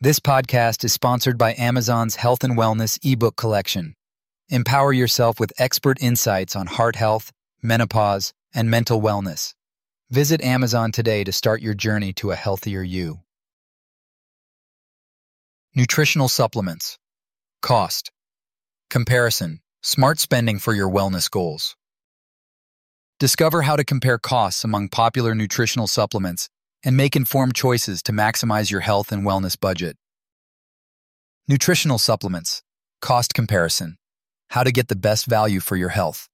This podcast is sponsored by Amazon's Health and Wellness ebook collection. Empower yourself with expert insights on heart health, menopause, and mental wellness. Visit Amazon today to start your journey to a healthier you. Nutritional supplements. Cost. Comparison. Smart spending for your wellness goals. Discover how to compare costs among popular nutritional supplements and make informed choices to maximize your health and wellness budget. Nutritional supplements. Cost comparison. How to get the best value for your health.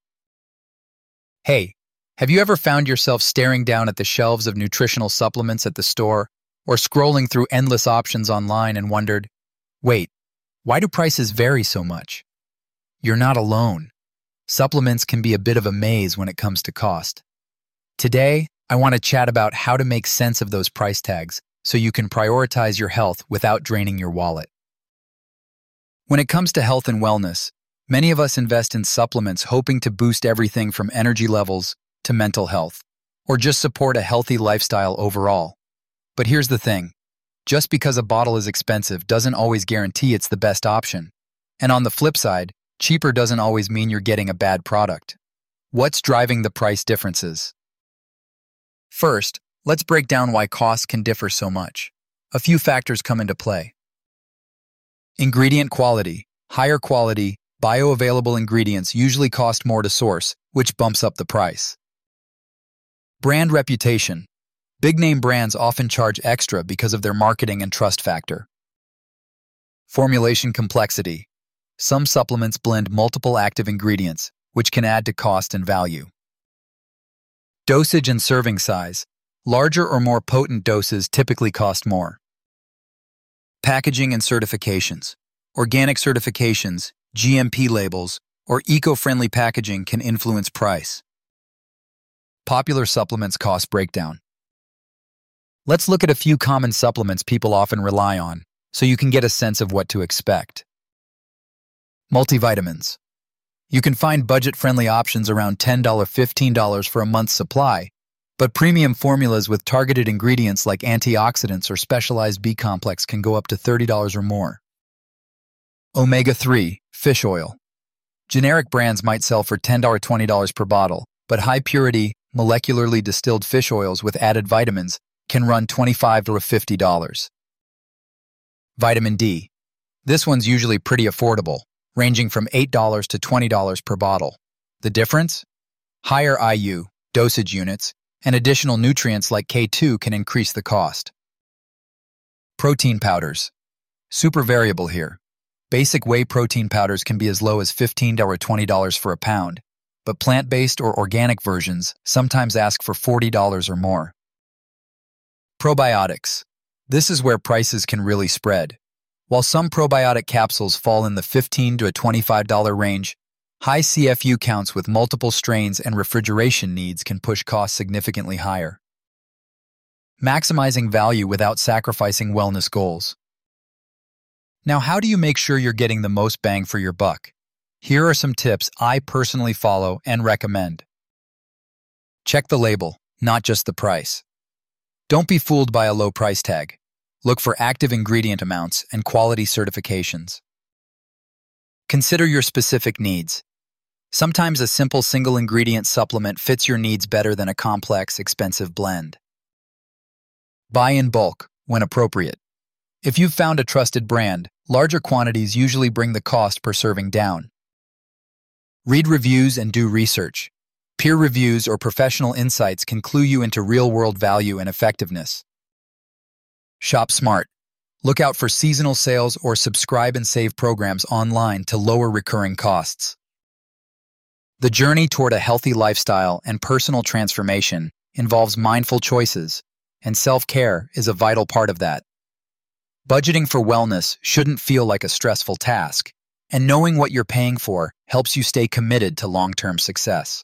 Hey, have you ever found yourself staring down at the shelves of nutritional supplements at the store or scrolling through endless options online and wondered, wait, why do prices vary so much? You're not alone. Supplements can be a bit of a maze when it comes to cost. Today, I want to chat about how to make sense of those price tags so you can prioritize your health without draining your wallet. When it comes to health and wellness, many of us invest in supplements hoping to boost everything from energy levels to mental health, or just support a healthy lifestyle overall. But here's the thing. Just because a bottle is expensive doesn't always guarantee it's the best option. And on the flip side, cheaper doesn't always mean you're getting a bad product. What's driving the price differences? First, let's break down why costs can differ so much. A few factors come into play. Ingredient quality. Higher quality, bioavailable ingredients usually cost more to source, which bumps up the price. Brand reputation. Big-name brands often charge extra because of their marketing and trust factor. Formulation complexity. Some supplements blend multiple active ingredients, which can add to cost and value. Dosage and serving size. Larger or more potent doses typically cost more. Packaging and certifications. Organic certifications, GMP labels, or eco-friendly packaging can influence price. Popular supplements cost breakdown. Let's look at a few common supplements people often rely on, so you can get a sense of what to expect. Multivitamins. You can find budget-friendly options around $10, $15 for a month's supply, but premium formulas with targeted ingredients like antioxidants or specialized B-complex can go up to $30 or more. Omega-3, fish oil. Generic brands might sell for $10 or $20 per bottle, but high-purity, molecularly distilled fish oils with added vitamins can run $25 to $50. Vitamin D. This one's usually pretty affordable, ranging from $8 to $20 per bottle. The difference? Higher IU, dosage units, and additional nutrients like K2 can increase the cost. Protein powders. Super variable here. Basic whey protein powders can be as low as $15 or $20 for a pound, but plant-based or organic versions sometimes ask for $40 or more. Probiotics. This is where prices can really spread. While some probiotic capsules fall in the $15 to $25 range, high CFU counts with multiple strains and refrigeration needs can push costs significantly higher. Maximizing value without sacrificing wellness goals. Now, how do you make sure you're getting the most bang for your buck? Here are some tips I personally follow and recommend. Check the label, not just the price. Don't be fooled by a low price tag. Look for active ingredient amounts and quality certifications. Consider your specific needs. Sometimes a simple single-ingredient supplement fits your needs better than a complex, expensive blend. Buy in bulk, when appropriate. If you've found a trusted brand, larger quantities usually bring the cost per serving down. Read reviews and do research. Peer reviews or professional insights can clue you into real-world value and effectiveness. Shop smart. Look out for seasonal sales or subscribe and save programs online to lower recurring costs. The journey toward a healthy lifestyle and personal transformation involves mindful choices, and self-care is a vital part of that. Budgeting for wellness shouldn't feel like a stressful task, and knowing what you're paying for helps you stay committed to long-term success.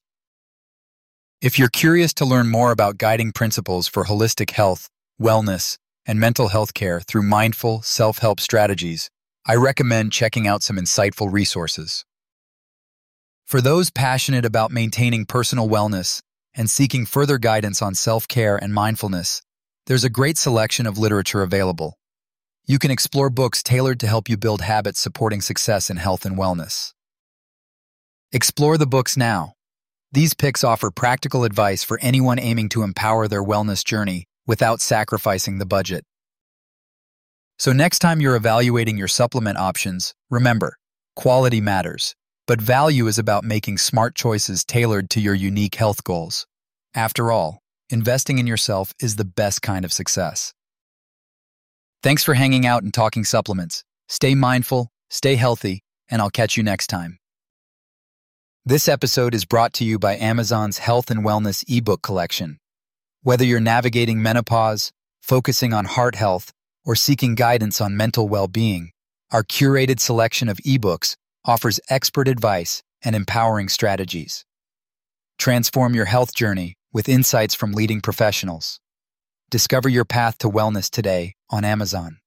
If you're curious to learn more about guiding principles for holistic health, wellness, and mental health care through mindful, self-help strategies, I recommend checking out some insightful resources. For those passionate about maintaining personal wellness and seeking further guidance on self-care and mindfulness, there's a great selection of literature available. You can explore books tailored to help you build habits supporting success in health and wellness. Explore the books now. These picks offer practical advice for anyone aiming to empower their wellness journey without sacrificing the budget. So next time you're evaluating your supplement options, remember, quality matters, but value is about making smart choices tailored to your unique health goals. After all, investing in yourself is the best kind of success. Thanks for hanging out and talking supplements. Stay mindful, stay healthy, and I'll catch you next time. This episode is brought to you by Amazon's Health and Wellness ebook collection. Whether you're navigating menopause, focusing on heart health, or seeking guidance on mental well-being, our curated selection of ebooks offers expert advice and empowering strategies. Transform your health journey with insights from leading professionals. Discover your path to wellness today on Amazon.